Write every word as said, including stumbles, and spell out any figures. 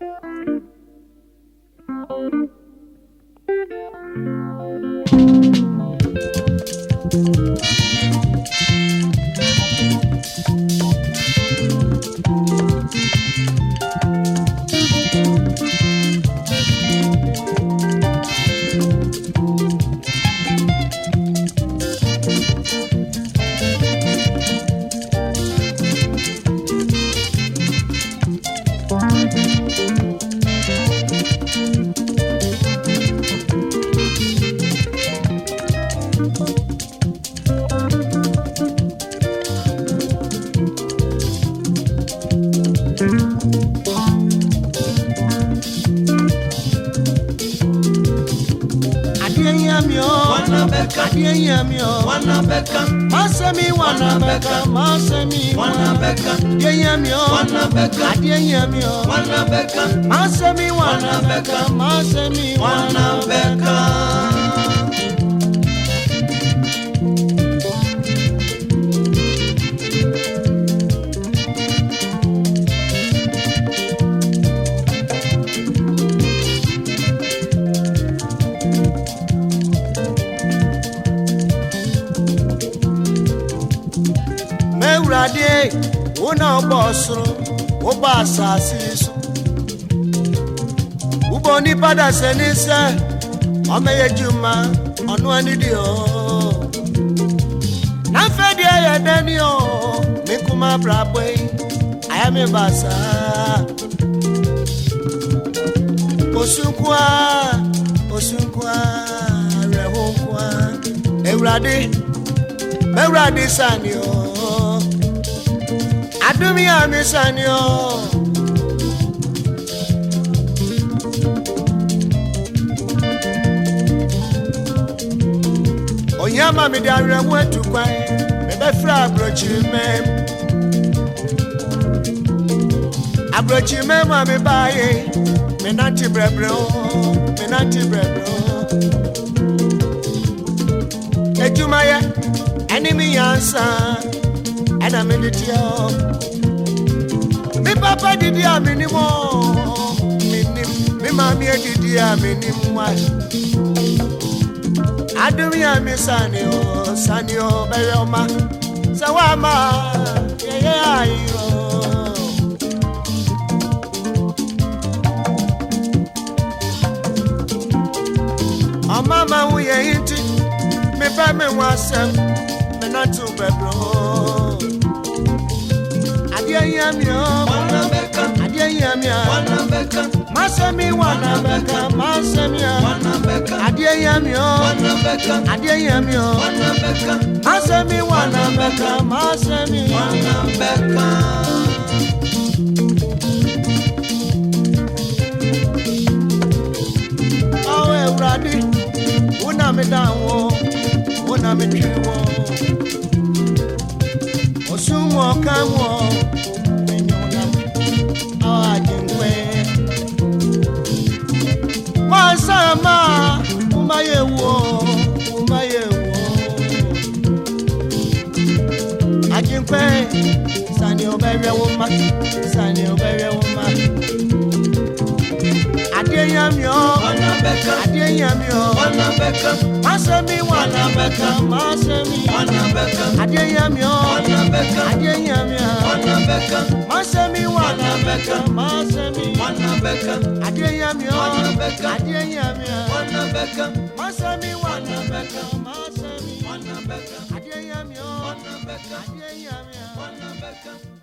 Wanna beka, Masemi wanna beka, Masemi wanna beka, Yeyamio wanna beka, Yeyamio wanna beka, Masemi wanna beka, Masemi wanna beka. Rade, una bossro, o bassa siso. Uboni pada senisa, ome juma, onu anidio. Na fedi ya denio, mikuma brabwe, ayame bassa. Osunkwa, osunkwa, rehonkwa. Eurade, eurade sanio. Adumi amisanyo Onyama mi dare wetu kwan me be fra abrochime Abrochime ma me baye me nanti brebre o me nanti brebre o Ejuma ya enemy yansa Ana meditio Mi papa didi a minimo Minim Mi mami didi a minimwa Adumi a mi sanio Sanio Bayoma Sawama Yeye ayo O mama uye hinti Mi pa me wasem Me nantu bebro Adiyamio wanna beka Adiyamio wanna beka Masemi wanna beka Masemi wanna beka Adiyamio wanna beka Adiyamio wanna beka Masemi wanna beka Masemi wanna beka Awe uradi una me dawo una me triwo Osumo kamwo Wasama umayewo umayewo Ajinkwe sani obewe woma sani obewe woma Adeyamio wanna beka Adeyamio wanna beka Masemi wanna beka Masemi wanna beka Adeyamio wanna beka Adeyamio wanna beka Masemi wanna beka Masemi wanna beka Adeyamio wanna beka Adeyamio wanna beka Masemi wanna beka Masemi wanna beka Adeyamio wanna beka Adeyamio wanna beka